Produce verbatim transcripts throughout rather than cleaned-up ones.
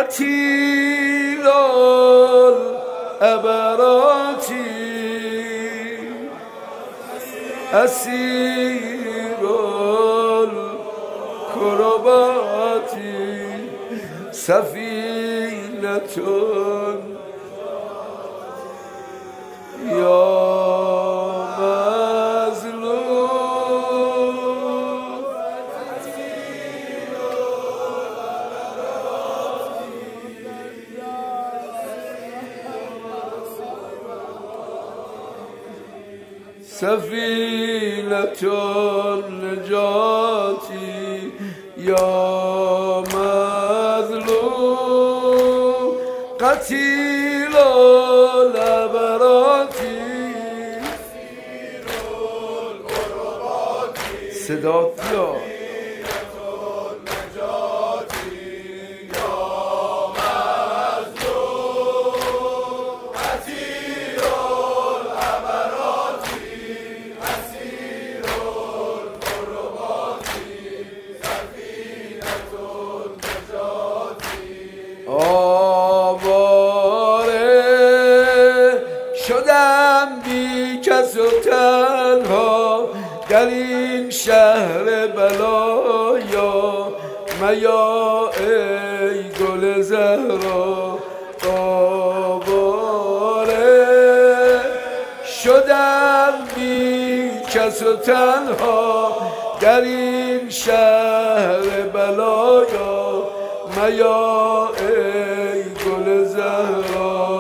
قتیل العبراتی اسیر الکرباتی سفینتون یا سفینة النجاة یا مظلوم قتیل العبرات صدات بیاد شدم بی کس و تنها در این شهر بلایا میا ای گل زهرا آواره شدم بی کس و تنها در این شهر بلایا میا ای گل زهرا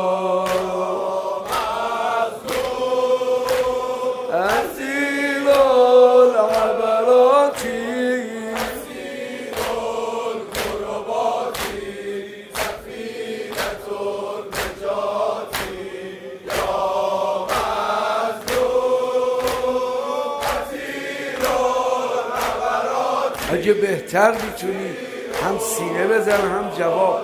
اگه بهتر میتونی هم سینه بزن هم جواب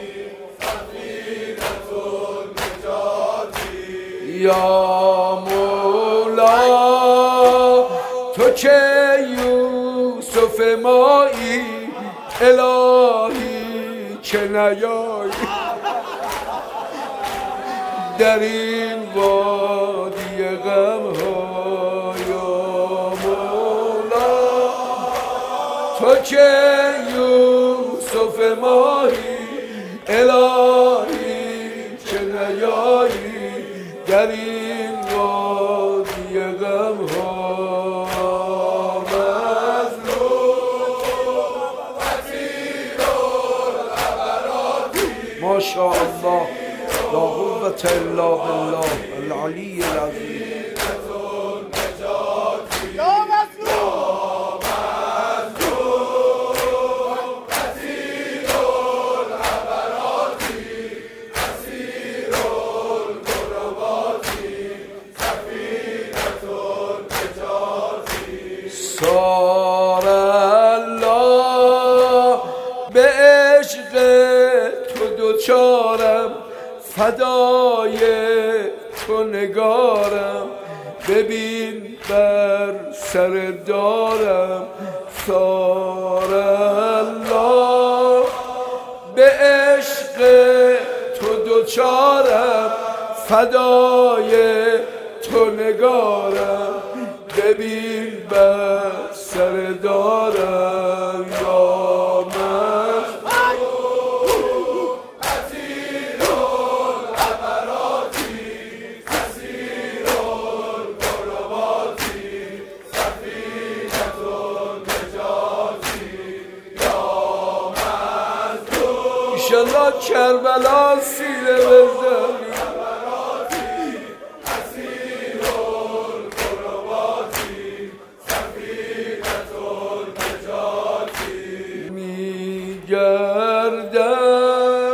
یا مولا تو که یوسف مایی الهی که نیایی در این وادی غم ها یا مولا تو که یوسف ماهی الهی که نیایی در این وادی غم ها ما شاء الله لا قوة الا بالله العلی العظیم سار الله به عشق تو دوچارم فدای تو نگارم ببین بر سر دارم سار الله به عشق تو دوچارم فدای تو نگارم ببین بر سر دارم یا من اسیر العبراتی اسیر الکرباتی سفینة النجاتی یا مظلوم ایشالله کربلا سینه بزنی گردم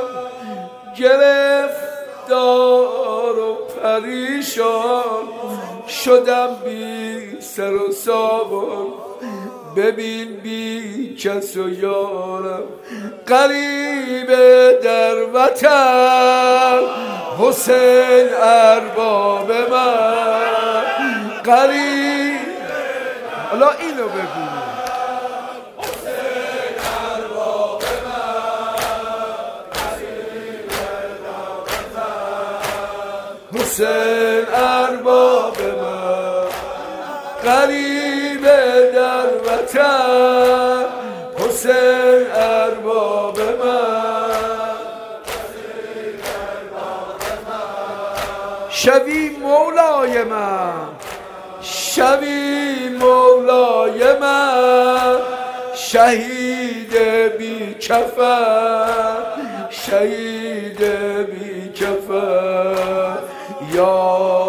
گرفتار و پریشان شدم بی سر و سامان ببین بی کس و یارم غریب در وطن حسین ارباب من غریب حالا اینو بگو حسین ارباب من حسین ارباب من، غریب در وطن حسین ارباب من. شوی مولای من، شوی مولای من، شهید بی کفن، شهید بی کفن. یا